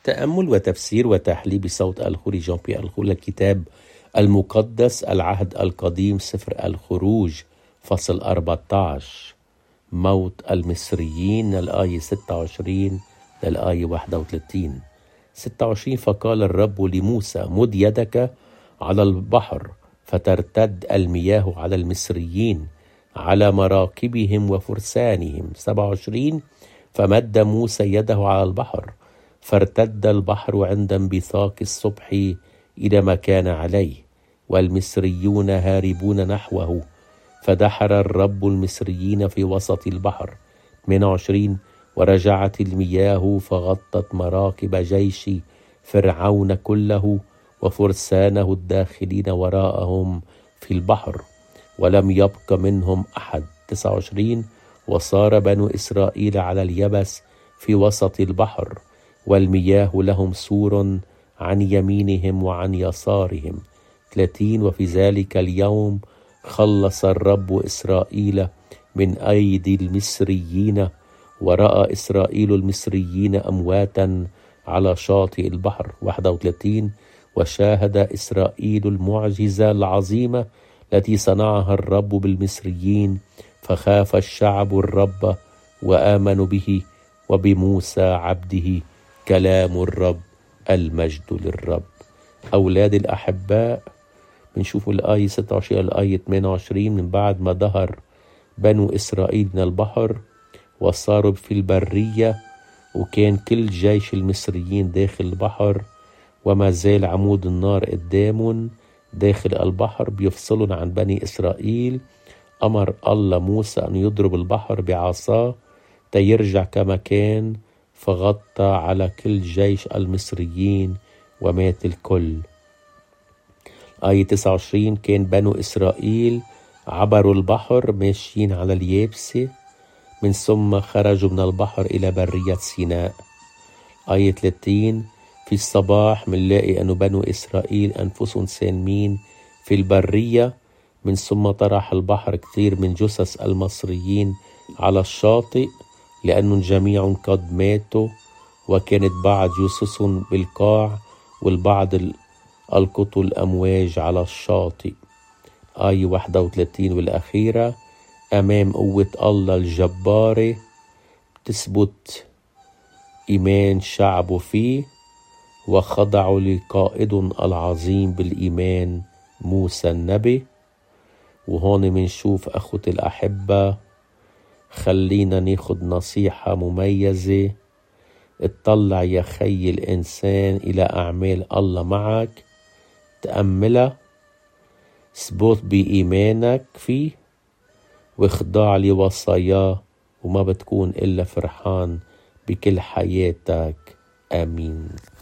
تأمل وتفسير وتحليل بصوت الخوري جان بيير الخوري الكتاب المقدس العهد القديم سفر الخروج فصل 14 موت المصريين الآية 26 للآية 31. 26 فقال الرب لموسى مد يدك على البحر فترتد المياه على المصريين على مراكبهم وفرسانهم. 27 فمد موسى يده على البحر فارتد البحر عند انبثاق الصبح إلى ما كان عليه والمصريون هاربون نحوه فدحر الرب المصريين في وسط البحر. 28 ورجعت المياه فغطت مراكب جيش فرعون كله وفرسانه الداخلين وراءهم في البحر ولم يبق منهم أحد. 29 وصار بنو إسرائيل على اليبس في وسط البحر والمياه لهم سور عن يمينهم وعن يسارهم. 30 وفي ذلك اليوم خلص الرب إسرائيل من أيدي المصريين ورأى إسرائيل المصريين أمواتا على شاطئ البحر. 31 وشاهد إسرائيل المعجزة العظيمة التي صنعها الرب بالمصريين فخاف الشعب الرب وآمنوا به وبموسى عبده كلام الرب المجد للرب. أولاد الأحباء بنشوف الآية 26 الآية 28 من بعد ما ظهر بنو إسرائيل من البحر وصاروا في البرية وكان كل جيش المصريين داخل البحر وما زال عمود النار قدامهم داخل البحر بيفصلون عن بني إسرائيل. أمر الله موسى أن يضرب البحر بعصاه تيرجع كما كان فغطى على كل جيش المصريين ومات الكل. آية 29 كان بنو إسرائيل عبروا البحر ماشيين على اليابسة من ثم خرجوا من البحر إلى برية سيناء. آية 30 في الصباح منلاقي أن بنو إسرائيل أنفسهم سالمين في البرية من ثم طرح البحر كثير من جثث المصريين على الشاطئ لأنهم جميعهم قد ماتوا وكانت بعض جثثهم بالقاع والبعض ألقطوا الأمواج على الشاطئ. آية 31 والأخيرة أمام قوة الله الجبارة تثبت إيمان شعبه فيه وخضعوا لقائد العظيم بالإيمان موسى النبي. وهون منشوف أخوتي الأحبة خلينا ناخد نصيحة مميزة. اطلع يا خي الإنسان إلى أعمال الله معك تأملها اثبت بإيمانك فيه واخضع لوصاياه وما بتكون إلا فرحان بكل حياتك. آمين.